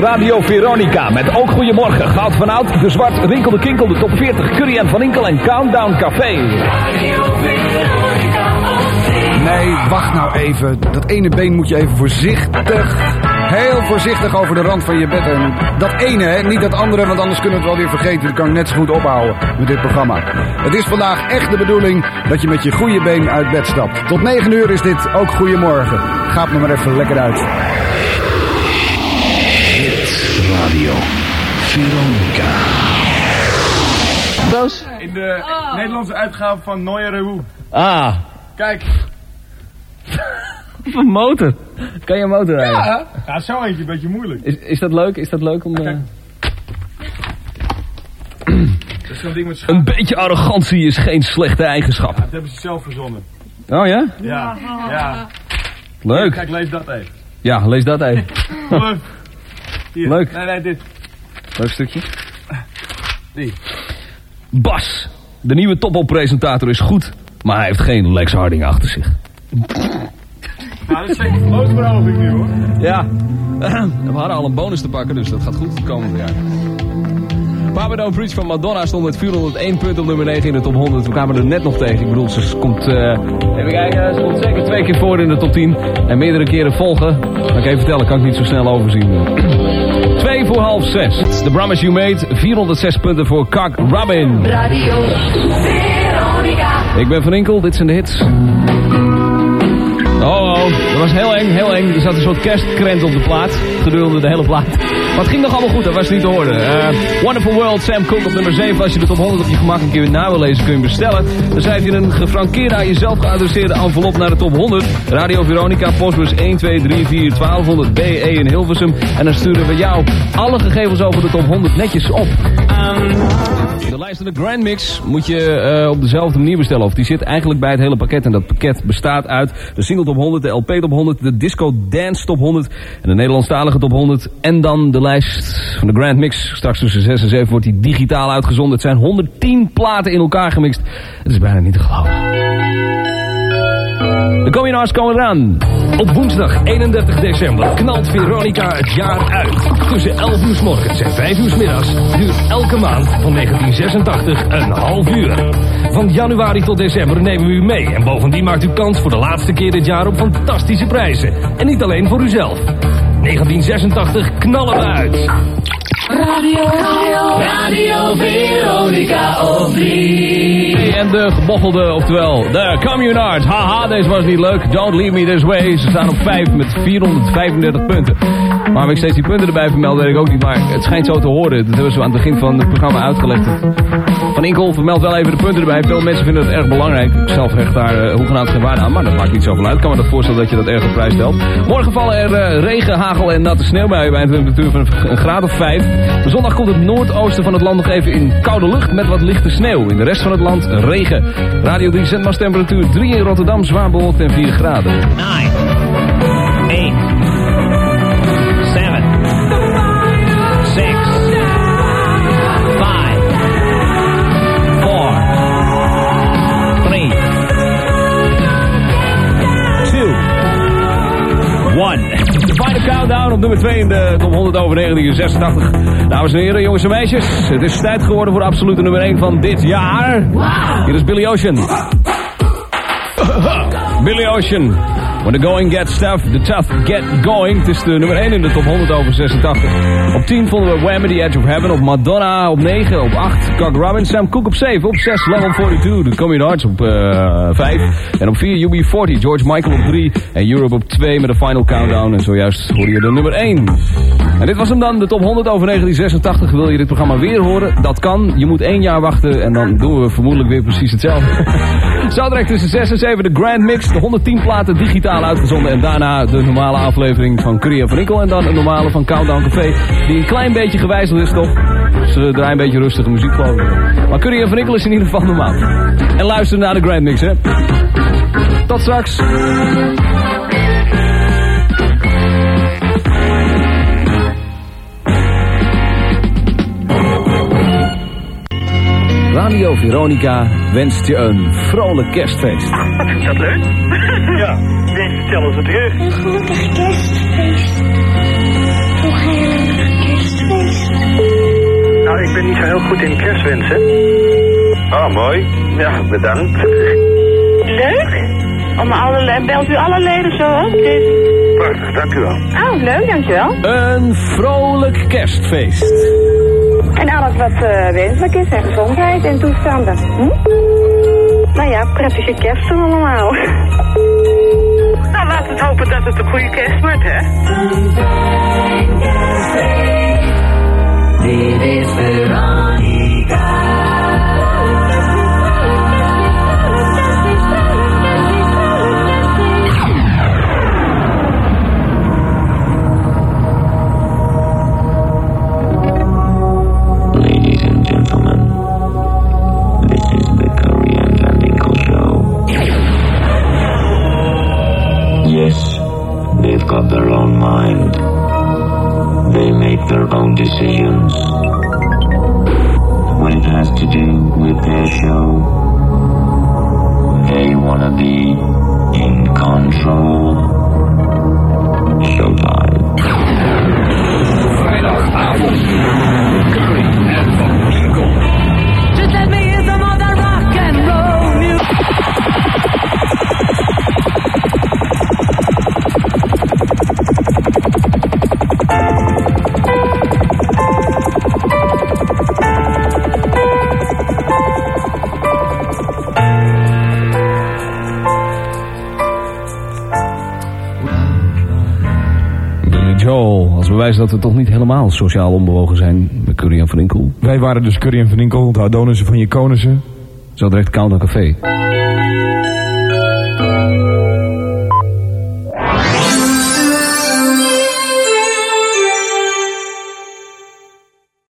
Radio Veronica met ook Goedemorgen. Goud van Oud, De Zwart, Rinkel de Kinkel, de top 40, Curry en Van Inkel en Countdown Café. Radio Veronica. Nee, wacht nou even. Dat ene been moet je even heel voorzichtig over de rand van je bed. En dat ene, hè, niet dat andere, want anders kunnen we het wel weer vergeten. Dat kan ik net zo goed ophouden met dit programma. Het is vandaag echt de bedoeling dat je met je goede been uit bed stapt. Tot 9 uur is dit ook Goedemorgen. Gaat me maar even lekker uit. Hits Radio Veronica. Boos? In de Nederlandse uitgave van Neue Rehu. Ah. Kijk. Een motor. Kan je een motor rijden? Ja, zo eentje, een beetje moeilijk. Is dat leuk? Is dat leuk om... Dat is zo'n ding met Een beetje arrogantie is geen slechte eigenschap. Ja, dat hebben ze zelf verzonnen. Oh ja? Ja. Leuk. Kijk, lees dat even. Ja, lees dat even. Hier. Leuk. Nee, dit. Leuk stukje. Die. Bas, de nieuwe Topop-presentator is goed, maar hij heeft geen Lex Harding achter zich. Nou, dat is zeker geloofsverovering nu, hoor. Ja, we hadden al een bonus te pakken, dus dat gaat goed het komende jaar. Papa Don't Preach van Madonna stond met 401 punten op nummer 9 in de top 100. We kwamen er net nog tegen. Ik bedoel, ze komt, even kijken, ze komt zeker 2 keer voor in de top 10. En meerdere keren volgen. Kan ik even vertellen, kan ik niet zo snel overzien. 2 voor half 6. The Promise You Made, 406 punten voor Cock Robin. Radio Veronica. Ik ben Van Inkel, dit zijn de hits. Oh, dat was heel eng, heel eng. Er zat een soort kerstkrent op de plaat, gedurende de hele plaat. Maar het ging nog allemaal goed, dat was niet te horen. Wonderful World, Sam Cooke op nummer 7. Als je de top 100 op je gemak een keer na wil lezen, kun je hem bestellen. Dan schrijf je een gefrankeerde aan jezelf geadresseerde envelop naar de top 100. Radio Veronica, postbus 1234 1200 BE in Hilversum. En dan sturen we jou alle gegevens over de top 100 netjes op. De lijst van de Grand Mix moet je op dezelfde manier bestellen. Of die zit eigenlijk bij het hele pakket. En dat pakket bestaat uit de single top 100, de LP top 100, de disco dance top 100 en de Nederlandstalige top 100. En dan de lijst van de Grand Mix. Straks tussen 6 en 7 wordt die digitaal uitgezonden. Het zijn 110 platen in elkaar gemixt. Het is bijna niet te geloven. De Communards komen eraan. Op woensdag 31 december knalt Veronica het jaar uit. Tussen 11 uur 's morgens en 5 uur 's middags duurt elke maand van 1986 een half uur. Van januari tot december nemen we u mee. En bovendien maakt u kans voor de laatste keer dit jaar op fantastische prijzen. En niet alleen voor uzelf. 1986 knallen we uit. Radio Veronica op 3. En de gebochelde, oftewel de Communards. Haha, deze was niet leuk. Don't leave me this way. Ze staan op 5 met 435 punten. Waarom ik steeds die punten erbij vermeld, weet ik ook niet. Maar het schijnt zo te horen. Dat hebben ze aan het begin van het programma uitgelegd. Van Inkel vermeldt wel even de punten erbij. Veel mensen vinden het erg belangrijk. Ik zelf hecht daar hoegenaamd geen waarde aan. Maar dat maakt niet zoveel uit. Ik kan me dat voorstellen dat je dat erg op prijs stelt. Morgen vallen er regen, hagel en natte sneeuwbuien bij een temperatuur van een graad of 5. Zondag komt het noordoosten van het land nog even in koude lucht met wat lichte sneeuw. In de rest van het land regen. Radio 3 zendmasttemperatuur 3 in Rotterdam, zwaar bewolkt en 4 graden. 9, 8, 7, 6, 5, 4, 3, 2, 1. De Final Countdown op nummer 2 in de top 100 over 1986. Dames en heren, jongens en meisjes. Het is tijd geworden voor de absolute nummer 1 van dit jaar. Hier is Billy Ocean. Billy Ocean. When the going gets tough, the tough get going. Het is de nummer 1 in de top 100 over 86. Op 10 vonden we Wham! The Edge of Heaven. Op Madonna op 9. Op 8 Cock Robin. Sam Cooke op 7. Op 6 Level 42. The Communards op 5. En op 4 UB40. George Michael op 3. En Europe op 2 met de Final Countdown. En zojuist hoorde je de nummer 1. En dit was hem dan, de top 100 over 1986. Wil je dit programma weer horen? Dat kan. Je moet 1 jaar wachten en dan doen we vermoedelijk weer precies hetzelfde. Zo direct tussen 6 en 7 de Grand Mix. De 110 platen digitaal uitgezonden. En daarna de normale aflevering van Curry en Van Inkel. En dan een normale van Countdown Café. Die een klein beetje gewijzigd is toch? Ze draaien een beetje rustige muziek geloof ik. Maar Curry en Van Inkel is in ieder geval normaal. En luister naar de Grand Mix hè. Tot straks. Radio Veronica wenst je een vrolijk kerstfeest. Is dat leuk? Ja, deze stellen ze terug. Een gelukkig kerstfeest. Nog heel erg. Nou, ik ben niet zo heel goed in kerstwensen. Oh, mooi. Ja, bedankt. Leuk. Belt u alle leden zo op? Prachtig, dank u wel. Oh, leuk, dankjewel. Een vrolijk kerstfeest. En alles wat wenselijk is en gezondheid en toestanden. Nou ja, prettige kerst dan allemaal. Nou, laten we hopen dat het een goede kerst wordt, hè? Dit is Veronica. Ladies and gentlemen, this is the Curry and Van Winkle Show. Yes, they've got their own mind. They make their own decisions. When it has to do with their show, they wanna be in control. Showtime. Vrijdagavond. Curry en Van Winkle. Just let me hear some of that rock and roll music. Joel, als bewijs dat we toch niet helemaal sociaal onbewogen zijn bij Curry en Van Winkle. Wij waren dus Curry en Van Winkle, de Adonissen van je Konissen. Zo direct Countdown Café.